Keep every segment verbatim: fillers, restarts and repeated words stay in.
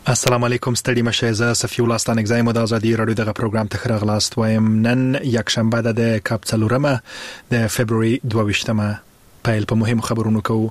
السلام علیکم ستړي مشه زه صفی الله ستانک زایم د ازادي رادیو دغه پروګرام ته خراغلاست وایم. نن یک شنبه ده د کاپ څلورمه د فبرवरी دوه ویشتمه. پیل په مهم خبرونو کوو.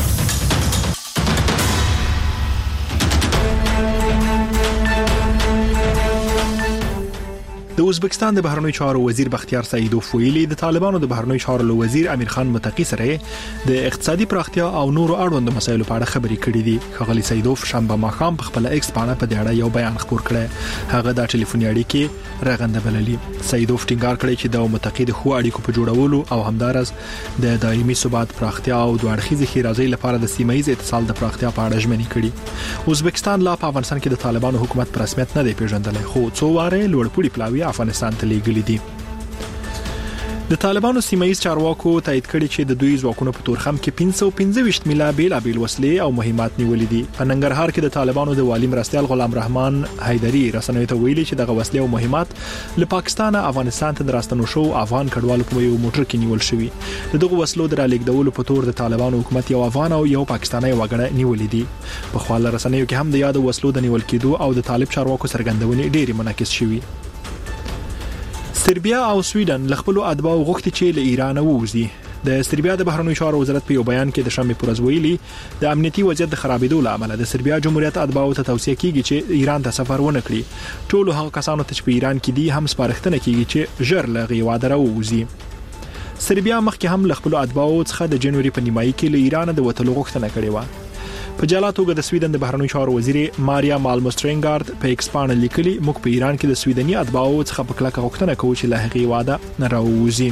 د ازبکستان د بهرنیو چارو وزیر بختیار سعیدوف ویلي د طالبانو د بهرنیو چارو وزیر امیر خان متقی سره د اقتصادي پراختیا او نورو اړوندو مسایلو په اړه خبرې کړې دي. ښاغلي سعیدوف شنبه ماښام په خپل ایکس باندې په دې اړه یو بیان خپور کړی. هغه د ټلیفوني اړیکې رغنده بللي. سعیدوف ټینګار کړی چې د متقی د خو اړیکو په جوړولو او همدارس د دایمي ثبات پراختیا او د اړخیزې خیرازۍ لپاره د سیمایي اتصال د پراختیا په اړه ژمنې کړي. ازبکستان لا په افغانستان کې د طالبانو حکومت په رسمیت نه دی پیژندل، خو څو واره لوړپوړي پلاوی افغانستان ته لیږلي دي. د طالبانو سیمایي چارواکو تایید کړي چې د دوی ځواکونو په تورخم کې پنځه سوه پنځه ویشت میله بیلابیل وسلې او مهمات نیولې دي. په ننګرهار کې د طالبانو د والی مرستیال غلام رحمان حیدری رسنیو ته ویلي چې دغه وسلې او مهمات له پاکستان افغانستان ته دراستنو شو افغان کډوالو په یو موټر کې نیول شوی. دغه وسلو د رالیږدولو په تور د طالبانو حکومت یو افغان او یو پاکستاني وګړی نیولې دي. په خپل رسنیو کې هم د یاد وسلو د نیول کېدو او د طالب چارواکو څرګندونې ډېری منعکس شوي. سربیا او سویډن له خپل اتباعو غوښتي چې له ایران ووځي. د سربیا د بهرنیو چارو وزارت په یو بیان کې د شنبه پر ورځ ویلي د امنیتي وضعیت د خرابېدو له امله د سربیا جمهوریت اتباعو ته توصیه کیږي چې ایران ته سفر ونه کړي. ټول هغه کسانو ته چې په ایران کې دي هم سپارښتنه کیږي چې ژر له غیواده راووځي. سربیا مخکې هم له خپل اتباعو څخه د جنوري په نیمایي کې له ایران د وټلو غوښتنه کړې و. په جلا توګه د سویډن د بهرنیو چارو وزیر ماریا مالمسترینګارد په ایکس باندې لیکلي موږ په ایران کې د سویډني اتباعو څخه په کلکه غوښتنه کوو چې له هغې واده نه راووځي.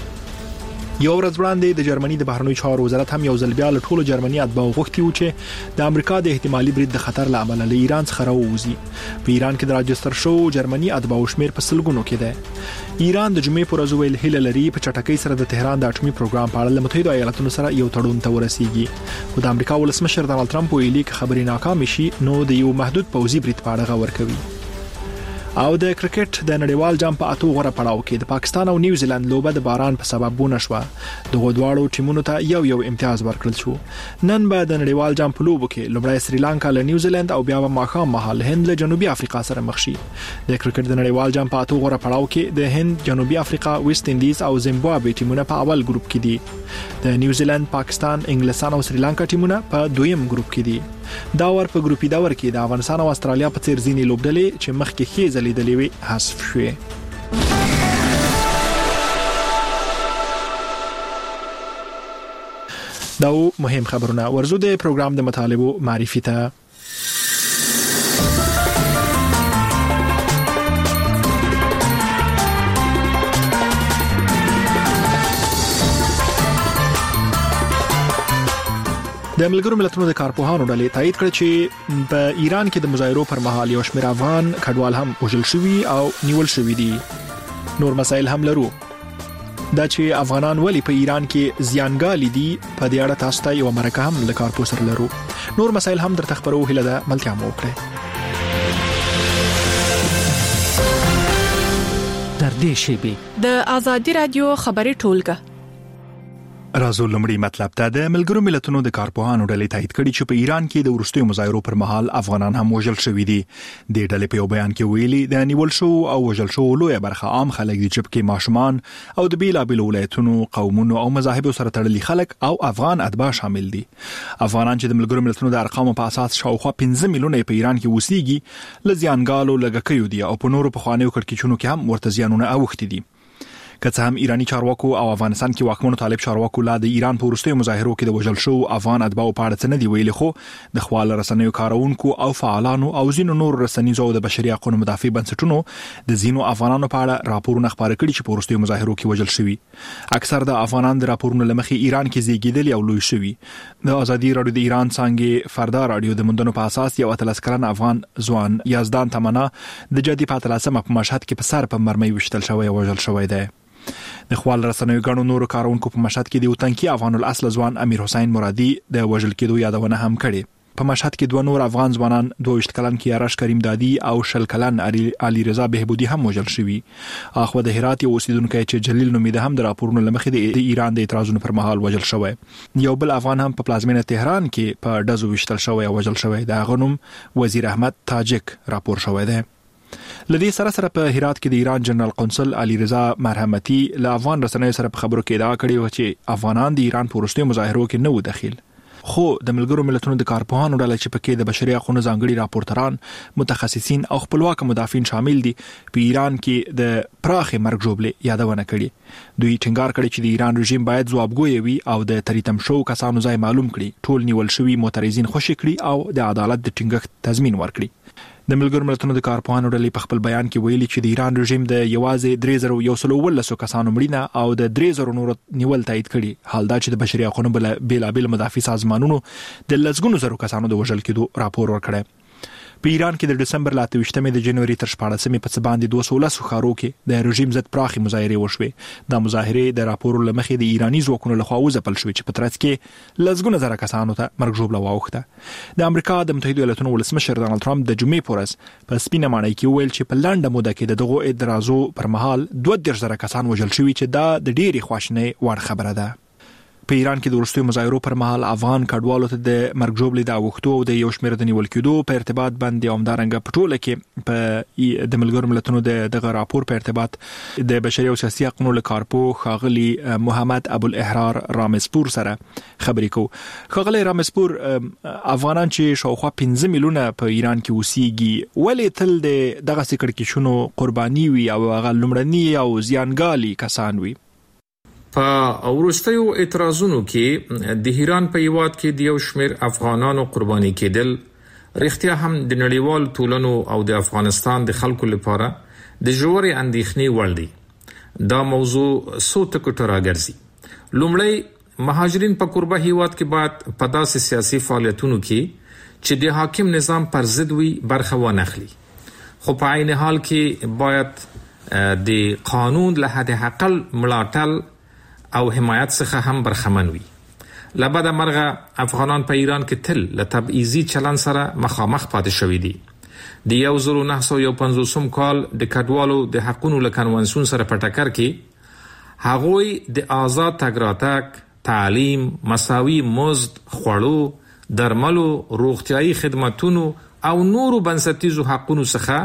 یو ورځ وړاندې د جرمني د بهرنیو چارو وزارت هم یو ځل بیا له ټولو جرمني اتباعو غوښتي و چې د امریکا د احتمالي برید د خطر له امله له ایران څخه راووځي. په ایران کې د راجستر شو جرمني اتباعو شمیر په سلګونو کې ده. ایران د جمعې پر ورځ ویل هیله لري په چټکۍ سره د تهران د اټومي پروګرام په اړه له متحده ایالاتونو سره یو تړون ته ورسیږي. خو د امریکا ولسمشر ډانلډ ټرمپ ویلي چې خبرې ناکام شي نو د یو محدود پوځي برید په اړه غور کوي. او د کرکټ د نړیوال جام په اتو غوړه پړاو کې د پاکستان او نیوزیلند لوبه د باران په سبب بونه شو. دغه دواړو ټیمونو ته یو یو امتیاز ورکړل شو. نن به د نړیوال جام په لوبو کې لومړی سریلانکا له نیوزیلند او بیا به ماښام مهال هند له جنوبي افریقا سره مخ شي. د کرکټ د نړیوال جام په اتو غوړه پړاو کې د هند، جنوبي افریقا، ویسټ انډیز او زیمبابوې ټیمونه په اول ګروپ کې دي. د نیوزیلند، پاکستان، انګلستان او سریلانکا ټیمونه په دویم ګروپ کې دي. دا ور په ګروپي دور کې د افغانستان او استرالیا په څیر ځینې لوبډلې چې مخکې ښې ځلېدلې وي حذف شوې. دا مهم خبرونه. ورزو د پروګرام د مطالبو معرفي ته. د ملګرو ملتونو د کارپوهانو ډلې تایید کړ چې په ایران کې د مظاهرو پر مهال یو شمېر افغان کډوال هم وژل شوي او نیول شوي دي. نور مسایل هم لرو. دا چې افغانان ولی په ایران کې زیانګالي دي په دې اړه تاسو ته یو مرکه هم له کارپو سره لرو. نور مسایل هم درته خبرو هیله ده ملتیا مو وکړئ. در دې شیبې د ازادي رادیو خبري ټولګه. رازو لمړی مطلب ته د ملګرو ملتونو د کارپوهانو ډلې تایید کړي چې په ایران کې د وروستیو مظاهرو پر مهال افغانان هم وژل شوي دي. د ډلې په یو بیان کې ویلي د نیول شو او وژل شو لویه برخه عام خلک دي چې پکې ماشومان او د بیلابیلو ولایتونو، قومونو او مذاهبو سره تړلي خلک او افغان اتباع شامل دي. افغانان چې د ملګرو ملتونو د ارقامو په اساس شاوخوا پنځه میلیونه په ایران کې اوسېږي له زیانګالو لږکیو دي او په نورو پخوانیو کړکېچونو کې هم ورته زیانونه اوښتي دي. که څه هم ایرانی چارواکو او افغانستان کې واکمنو طالب چارواکو لا د ایران په وروستیو مظاهرو کې د وژل شو افغان اتباعو په اړه څه نه دی ویلي، خو د خپل رسنیو کارونکو او فعالانو او ځینو نور رسنیزو د بشري حقوقو مدافع بنسټونو د ځینو افغانانو په اړه راپورونه خبرې کړي چې په وروستیو مظاهرو کې وژل شوي. اکثر د افغانان د راپورونو لمخې ایران کې زیږیدل او لوی شوي. د ازادي رادیو د ایران څنګه فردا رادیو د مندونو په اساس یو اتلس کلن افغان ځوان یزدان تمنا د جدي په اتلسمه په مشهد کې په سر په مرمۍ وشتل شوی او وژل شوی دی. د خپل رسنیو غاڼو نورو کارونکو په مشهد کې د وطنکی افغان الاصل ځوان امیر حسین مرادي د وژل کېدو یادونه هم کړې. په مشهد کې دوه نور افغان ځوانان دوه ویشت کلن کیارش کریم دادی او شل کلن علي رضا بهبودي هم وژل شوي. اخو د هرات یو اوسیدونکو چې جلیل نومېده هم د راپورونو لمخې د ایران د اعتراضونو پر مهال وژل شوی. یو بل افغان هم په پلازمینه تهران کې په ډزو وشتل شوی او وژل شوی. د غنوم وزیر احمد تاجک راپور شوی دی. لدې سره سره په هرات کې د ایران جنرال قونسل علي رضا مرحمتي له افغان رسنیو سره په خبرو کې ادعا کړې و چې افغانان د ایران په وروستیو مظاهرو کې نه و دخیل. خو د ملګرو ملتونو د کارپوهانو ډله چې پکې د بشري حقوقو ځانګړي راپورټران، متخصصین او خپلواک مدافعین شامل دي، په ایران کې د پراخې مرګ ژوبلې یادونه کړي. دوی ټینګار کړي چې د ایران رژیم باید ځوابګوی وي او د تریتم شو کسانو ځای معلوم کړي، ټول نیول شوي معترضین خوشي کړي او د عدالت د ټینګښت تضمین ورکړي. د ملګرو ملتونو د کارپوهانو ډلې په خپل بیان کې ویلي چې د ایران رژیم د یوازې درې زره یو سل ولس کسانو مړینه او د درې زره نور نیول تایید کړي. حال دا چې د بشري حقوقو بېلابېل مدافع سازمانونو د لسګونو زرو کسانو د وژل کېدو راپور ورکړی. په ایران کې د دسمبر ل اته ویشتمې د جنوري تر شپاړسمې په څه باندې دوه سوه لس ښارو کې د رژیم ضد پراخې مظاهرې وشوې. دا مظاهرې د راپورو له مخې د ایراني ځواکونو لخوا وځپل شوې چې په ترڅ کې لسګونه زره کسانو ته مرګ ژوبله واوښته. د امریکا د متحده ایالاتونو ولسمشر ډانلډ ټرمپ د جمعې په ورځ په سپینه ماڼۍ کې وویل چې په لنډه موده کې د دغو اعتراضو پر مهال دوه دېرش زره کسان وژل شوي چې دا د ډېرې خواشینۍ وړ خبره ده. په ایران کې د وروستیو مظاهرو پر مهال افغان کډوالو ته د مرګ ژوبلې د اوښتو او د یو شمېر د نیول کېدو په ارتباط باندې همدارنګه په ټوله کې په د ملګرو ملتونو د دغه راپور په ارتباط د بشري او سیاسي حقوقو له کارپوه ښاغلي محمد ابوالاحرار رامسپور سره خبرې کوو. ښاغلی رامسپور، افغانان چې شاوخوا پنځه میلیونه په ایران کې اوسېږي، ولې تل د دغسې کړکېچونو قرباني وي او هغه لومړني او زیانګالي کسان وي؟ په وروستیو اعتراضونو کې د ایران په هیواد کې د یو شمېر افغانانو قرباني کېدل رښتیا هم د نړیوال ټولنو او د افغانستان د خلکو لپاره د ژورې اندېښنې وړ دی. دا موضوع څو ټکو ته راګرځي. لومړی، مهاجرین په کوربه هیواد کې باید په داسې سیاسي فعالیتونو کې چې د حاکم نظام پر ضد وي برخه وانخلي، خو په عین حال کې باید د قانون له حد اقل ملاتړ او حمایت څخه هم برخمن وي. لبده مرغه افغانان په ایران کې تل له تبعیضي چلن سره مخامخ پاتې شوي دي. د یو زر نه سوه یو پنځوسم کال د کډوالو د حقونو له کنوانسیون سره په ټکر کې هغوی د آزاد تګ راتګ، تعلیم، مساوي مزد، خوړو، درملو، روغتیايي خدماتونو او نورو بنسټیزو حقونو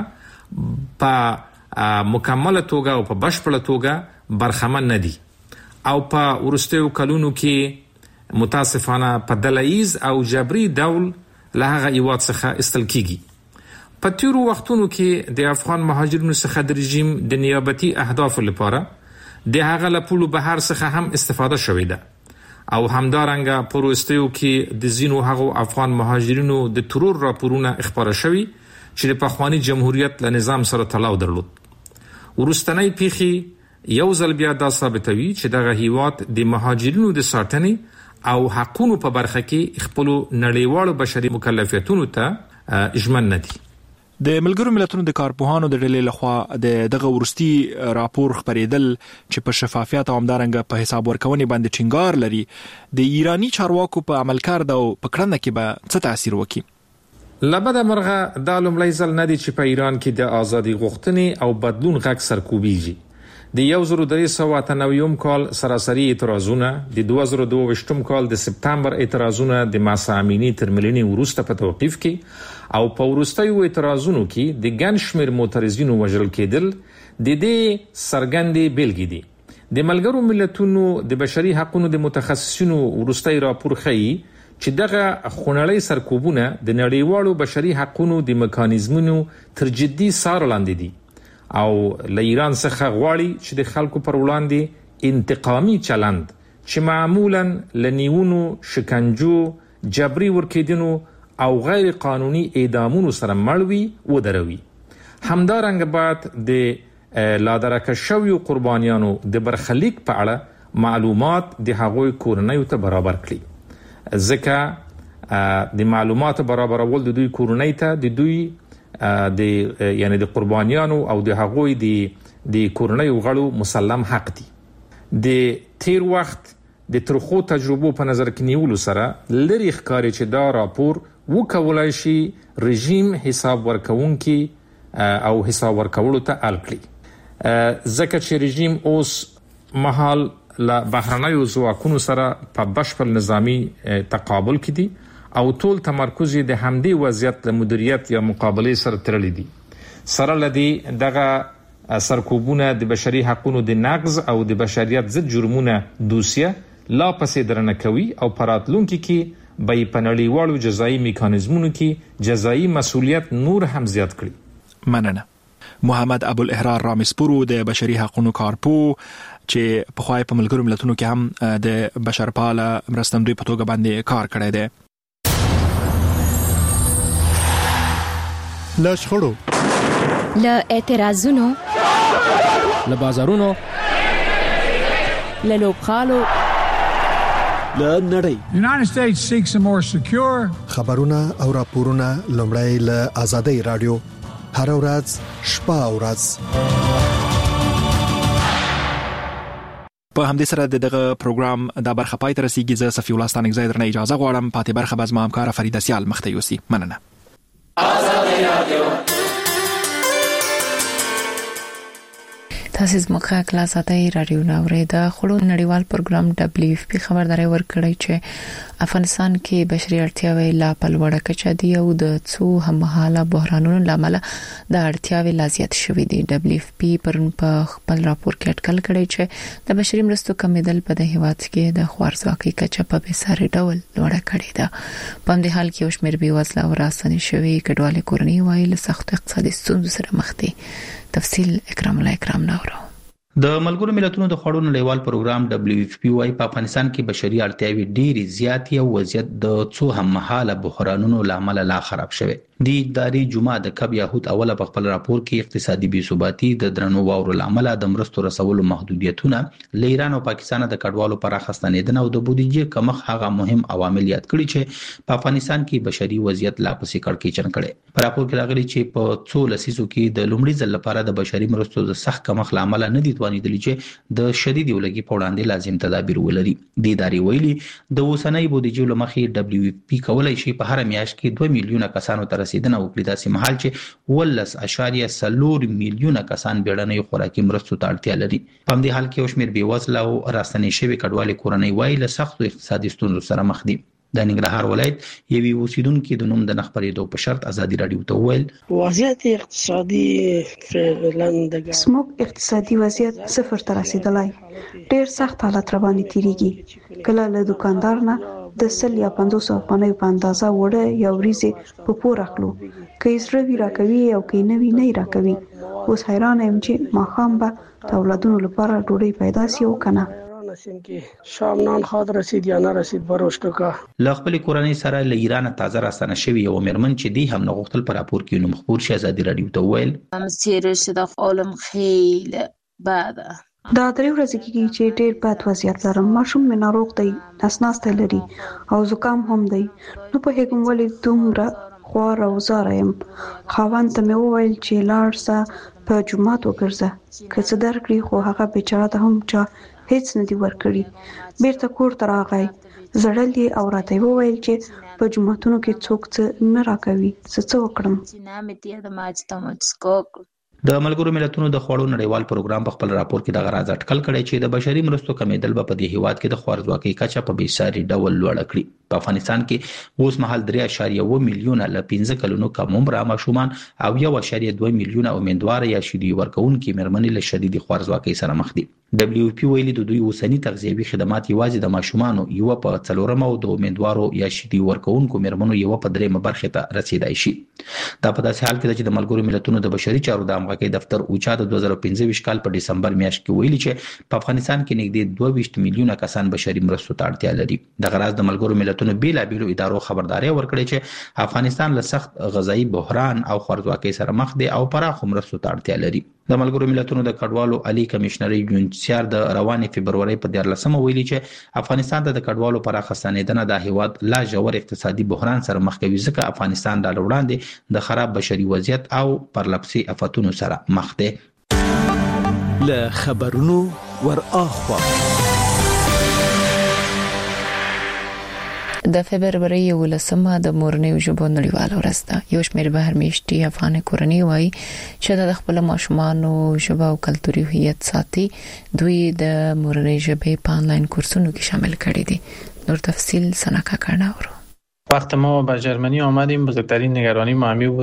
څخه په مکمله توګه او په بشپړه توګه برخمن نه دي او په وروستیو کلونو کې متاسفانه په دلایز او جبري ډول له هغه هیواد څخه ایستل کیږي. په تیرو وختونو کې د افغان مهاجرینو څخه د رژیم د نیابتي اهدافو لپاره د هغه له پولو بهر څخه هم استفاده شوې ده او همدارنګه په وروستیو کې د ځینو هغو افغان مهاجرینو د ترور راپورونه خپاره شوي چې د پخواني جمهوریت له نظام سره تړاو درلود. وروستنۍ پیښې یو ځل بیا دا ثابتوي چې دغه هیواد د مهاجرینو د ساتنې او حقونو په برخه کې خپل نړیوالو بشري مکلفیتونو ته ژمن نه دي. د ملګرو ملتونو د کارپوهانو د ډلې لخوا د دغه ورستي راپور خبرېدل چې په شفافیت او همدارنګه په حساب ورکونې باندې ټینګار لري، د ایرانی چارواکو په عمل کار او په کړنه کې به څه تاثیر وکړي؟ لبده مرغه دا لومړی ځل نه دی چې په ایران کې د ازادي غوښتنې او بدلون غږ سرکوبیږي. د یو زر درې سوه اته نوي کال سراسري اعتراضونه، د دوه زره دوه ویشتم کال د سپتامبر اعتراضونه د ماسا امینی تر ملینې وروسته په توقیف کې او په وروستیو اعتراضونو کې د ګڼ شمېر معترضینو وژل کېدل د دې څرګندې بیلګې دي. د ملګرو ملتونو د بشري حقوقو د متخصصینو وروستی راپور ښیي چې دغه خونړۍ سرکوبونه د نړیوالو بشري حقوقو د میکانیزمونو تر جدي څار لاندې دي او له ایران څخه غواړي چې د خلکو پر وړاندې انتقامي چلند چې معمولاً له نیونو، شکنجو، جبري ورکېدنو او غیر قانوني اعدامونو سره مل وي ودروي. همدارنګه باید د لادرکه شویو قربانیانو د برخلیک په اړه معلومات د هغوی کورنیو ته برابر کړي، ځکه د معلوماتو برابرول د دوی کورنۍ ته د دوی د یعنی د قربانیانو او د هغوی د د کورنیو غړو مسلم حق دي. د تیر وخت د ترخو تجربو په نظر کې نیولو سره لري ښکاري چې دا راپور وکولای شي رژیم حساب ورکونکي او حساب ورکولو ته اړ کړي، ځکه چې رژیم اوس مهال له بهرنیو ځواکونو سره په بشپړ نظامی تقابل کې دي او ټول تمرکز د همدې وضعیت د مدیریت یا مقابله سره تړلی دي. سره لدی دغه سرکوبونه د بشري حقوقو د نقض او د بشریت ضد جرمونه دوسیه لا پسې درنه کوي او پراتلونکو کې به په نړیوالو جزایي میکانیزمونو کې جزایي مسؤلیت نور هم زیات کړي. مننه. محمد ابو الاحرار رامسپورو د بشري حقوقو کارپو چې په خوای په ملګرو ملتونو کې هم د بشرپاله مرستندوی په توګه باندې کار کړی دی. له شخړو، له اعتراضونو، له بازارونو، له لوبخالو، له نړۍ. The United States seeks a more secure. خبرونه او راپورونه لومړی له آزادۍ رادیو هر ورځ شپه او ورځ. په همدې سره دغه پروګرام د برخه پای ته رسیدي. زه صفی الله ستانک زیدر نه اجازه غواړم. پاتې برخه باز ما همکار فرید سیال مخته یوسي. مننه. آزادۍ رادیو تاسو زموږه کلاس آزادۍ رادیو ناوړې د خړو نړیوال پروګرام دبليو اف پی خبرداري ورکړی چې افغانستان کې بشري اړتیاوې لا پلوړه کچا دي او د څو هممهاله بحرانونو لامل د اړتیاوې لا زیات شوې دي. دبليو اف پی پرون په خپل راپور کې اټکل کړی چې د بشري مرستو کمیدل په د هیواد کې د خوارځواکۍ کچا په بساري ډول لوړه کړې ده. په دې حال کې یو شمېر بېوزله او راستنې شوی کډوالې کورنۍ وایي له سخت اقتصادي ستونزو سره مخ دي. تفصیل اکرام الله اکرام نورو. د ملګرو ملتونو د خړو نړیوال پروګرام دبليو اف پی وايي په افغانستان کې بشري اړتیاوې ډېری زیاتې او وضعیت د څو هممهاله بحرانونو لامل لا خراب شوه. د اداري جمعه د کب یهود اوله په خپل راپور کې اقتصادي بې ثباتي د درنو واورو لامل د مرستو رسولو محدودیتونه له ایران او پاکستان د کډوالو پر اخستنیدنه او د بودیجې کمښت هغه مهم عوامل یاد کړي چې په افغانستان کې بشري وضعیت لا پسې کړکېچن کړي. په راپور کې راغلي چې په څو لسیزو کې د لومړي ځل لپاره د بشري مرستو د سخت کمښت لامل نه دي توانیدلی چې د شدید ولګي په وړاندې لازم تدابیر ولري. د اداري ویلي د اوسنۍ بودیجې لمخې دبليو اف پی کولای شي په هر میاشت کې دوه میلیونه کسانو ته رسیدنه وکړي. داسې مهال چې ولس اشاریه څلور میلیونه کسان بیړنۍ خوراکي مرستو ته اړتیا لري. په همدې حال کې یو شمېر بېوزله او راستنې شوي کډوالې کورنۍ وایي له سختو اقتصادي ستونزو سره مخ دي. د ننګرهار ولایت یوې اوسیدونکو د نوم د نخبرېدو په شرط ازادي رادیو ته وویل وضعیت اقتصادي فعلا د سموک اقتصادي وضعیت صفر ته رسیدلی ډېر سخت حالت رواني تیریږي. کله له دکاندار نه د سل یا پنځوس افغانۍ په اندازه وړه یا وریځې په پور اخلو، که یې زړه وي راکوي او که یې نه وي نه یې راکوي. اوس حیرانه یم چې ماښام به د اولادونو لپاره ډوډۍ پیدا سي او که نه. شام نان خاط رسید یا نه رسید بروشتکا. له خپل کورنۍ سره له ایران تازه راستنه شوی یو مېرمن چې دی هم نغښتل پر راپور کې نو مخبور شي ازادي رادیو ته ویل مسیر شد عالم خیلی بعد دا درې ورځې کېږي چې ډېر بد وضعیت لرم. ماشوم مې ناروغ دی، نسناسته لري او زکام هم دی. نو په هغه ولې دومره خوار او زاره یم. خاوند ته مې وویل چې لاړ شه په جومات وګرځه، که څه درکړي، خو هغه بیچاره ته هم چا هیڅ نه دی ورکړي. بیرته کور ته راغی، زړل یې او راته وویل چې په جوماتونو کې څوک څه نه راکوي، څه څه وکړم. د ملګرو ملتونو د خړو نړیوال پروګرام په خپل راپور کې د غراز اټکل کړی چې د بشري مرستو کمیدل په دې هیواد کې د خوارځواکۍ کچه په بیساري ډول لوړه کړي. په افغانستان کې اوس مهال درې اعشاریه اووه میلیونه ل پنځه کلونو کم عمره ماشومان او یو اعشاریه دوه میلیونه امیندوار یا شیدي ورکوونکي مېرمنې له شدید خوارځواکۍ سره مخ دي. دبليو پی ویلي د دوی اوسنی تغذیوي خدمات یوازې د ماشومانو یو په څلورم او د امیندوارو یا شیدي ورکوونکو مېرمنو یو په درېمه برخه ته رسیدای شي. دا په داسې حال کې چې د ملګرو ملتونو د بشري چارو د همغږۍ دفتر اوچا د دوه زره پنځه کال په دسمبر میاشت کې ویلي چې په افغانستان کې نږدې دوه ویشت میلیونه کسان بشري مرستو ته اړتیا لري. د غراز د ملګرو ملتونو بیلابېلو ادارو خبرداري ورکړې چې افغانستان له سخت غذایی بحران او خوارځواکۍ سره مخ دی او پراخ مرستو ته اړتیا لري. د ملګرو ملتونو د کډوالو عالی کمشنري یونسیار د روانې فبرवरी په دیارلسمه ویلي چې افغانستان ته د کډوالو پر اخستنیدنه د هیواد لا ژور اقتصادي بحران سره مخ کوي، ځکه افغانستان د وړاندې د خراب بشري وضعیت او پرلپسې آفتونو سره مخ دی. له خبرونو ور اخوا د فبرवरी ولسمه د مورنۍ ژبو نړیواله ورځ ده. یو شمېر بهر میشتي افغان کورنۍ وایي چې د خپل ماشومانو ژبه او کلتوري هویت ساتي. دوی د مورنۍ ژبې په آنلاین کورسونو کې شامل کړي دي. نور تفصیل سناکا کارناورو. وقت ما به ژرمنی آمدیم بزرگترین نگرانی ما همین بود